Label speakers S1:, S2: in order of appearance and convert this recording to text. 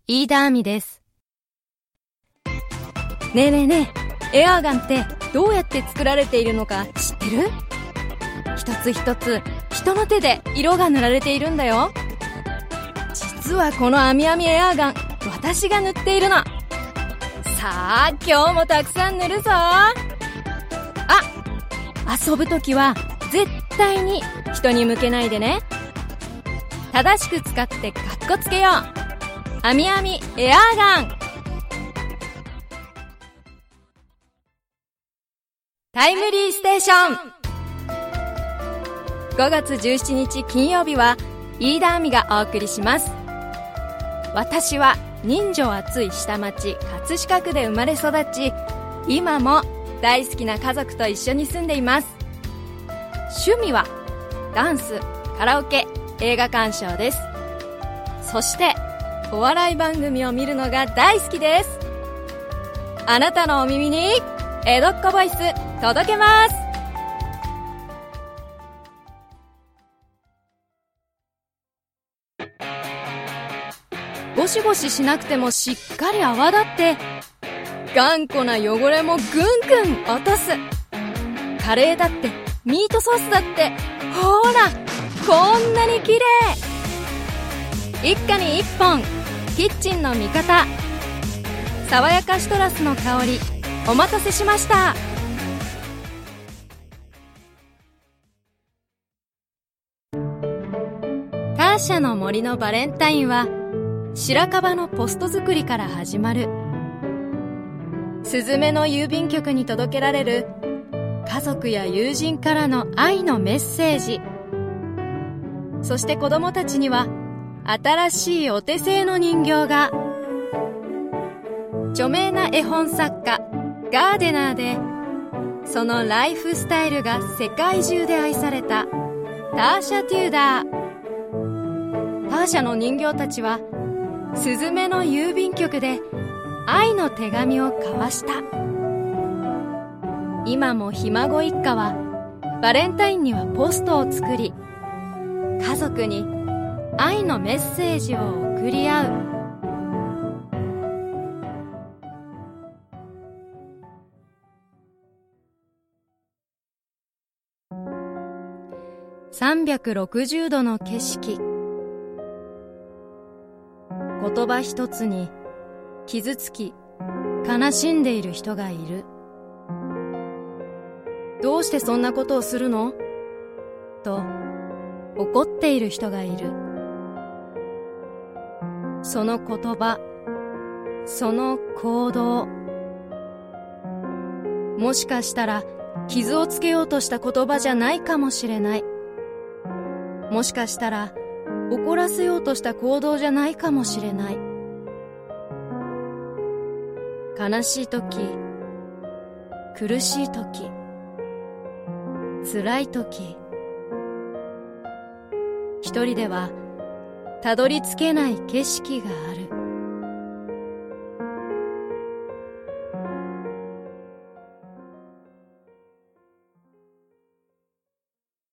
S1: 飯田亜美です。ねえねえねえ、エアーガンってどうやって作られているのか知ってる？一つ一つ人の手で色が塗られているんだよ。実はこのアミアミエアーガン、私が塗っているの。さあ今日もたくさん塗るぞ。遊ぶときは絶対に人に向けないでね。正しく使ってかっこつけよう。アミアミエアーガン。タイムリーステーション。5月17日金曜日は飯田亜美がお送りします。私は人情厚い下町葛飾区で生まれ育ち、今も大好きな家族と一緒に住んでいます。趣味はダンス、カラオケ、映画鑑賞です。そしてお笑い番組を見るのが大好きです。あなたのお耳に江戸っ子ボイス届けます。ゴシゴシしなくてもしっかり泡立って、頑固な汚れもぐんぐん落とす。カレーだってミートソースだって、ほらこんなに綺麗。一家に一本、キッチンの味方、爽やかシトラスの香り。お待たせしました。ターシャの森のバレンタインは白樺のポスト作りから始まる。スズメの郵便局に届けられる家族や友人からの愛のメッセージ。そして子供たちには新しいお手製の人形が。著名な絵本作家ガーデナーで、そのライフスタイルが世界中で愛されたターシャ・テューダー。ターシャの人形たちはスズメの郵便局で愛の手紙を交わした。今もひ孫一家はバレンタインにはポストを作り、家族に愛のメッセージを送り合う。360度の景色。言葉一つに傷つき悲しんでいる人がいる。どうしてそんなことをするの？と怒っている人がいる。その言葉、その行動、もしかしたら傷をつけようとした言葉じゃないかもしれない。もしかしたら怒らせようとした行動じゃないかもしれない。悲しいとき、苦しいとき、辛いとき、一人ではたどり着けない景色がある。